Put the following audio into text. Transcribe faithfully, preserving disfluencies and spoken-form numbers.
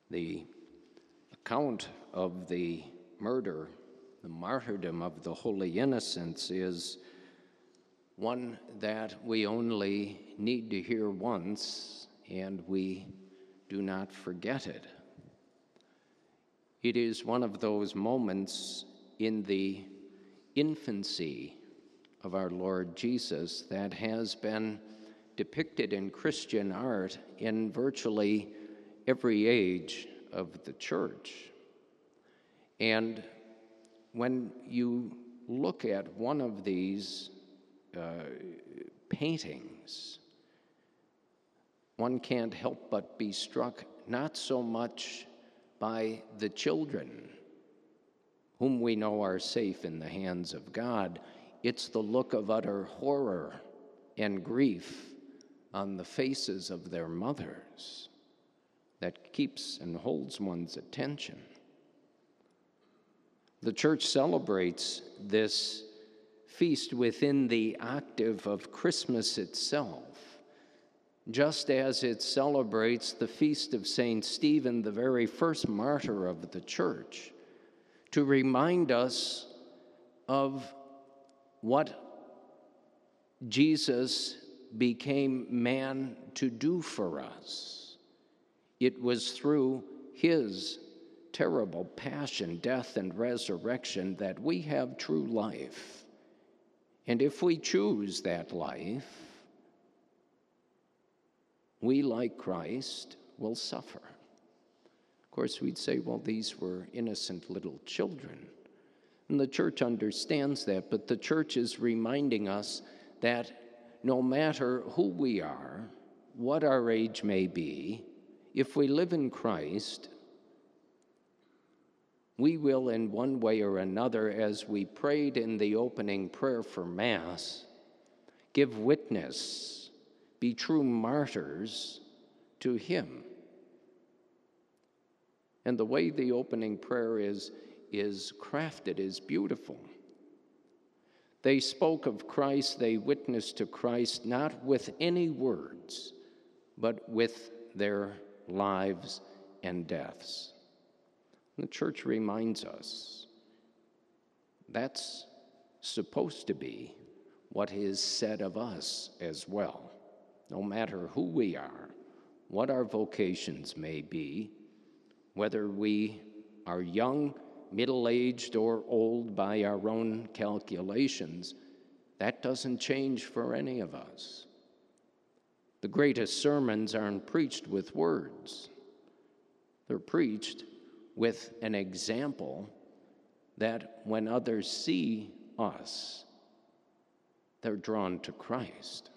The account of the murder, the martyrdom of the holy innocents, is one that we only need to hear once, and we do not forget it. It is one of those moments in the infancy of our Lord Jesus that has been depicted in Christian art in virtually every age of the church. And when you look at one of these uh, paintings, one can't help but be struck not so much by the children, whom we know are safe in the hands of God. It's the look of utter horror and grief on the faces of their mothers that keeps and holds one's attention. The church celebrates this feast within the octave of Christmas itself, just as it celebrates the feast of Saint Stephen, the very first martyr of the church, to remind us of what Jesus became man to do for us. It was through his terrible passion, death, and resurrection that we have true life. And if we choose that life, we, like Christ, will suffer. Of course, we'd say, well, these were innocent little children. And the church understands that, but the church is reminding us that no matter who we are, what our age may be, if we live in Christ, we will in one way or another, as we prayed in the opening prayer for Mass, give witness, be true martyrs to him. And the way the opening prayer is, is crafted is beautiful. They spoke of Christ, they witnessed to Christ, not with any words, but with their lives and deaths. The church reminds us that's supposed to be what is said of us as well. No matter who we are, what our vocations may be, whether we are young, middle-aged, or old by our own calculations, that doesn't change for any of us. The greatest sermons aren't preached with words. They're preached with an example that when others see us, they're drawn to Christ.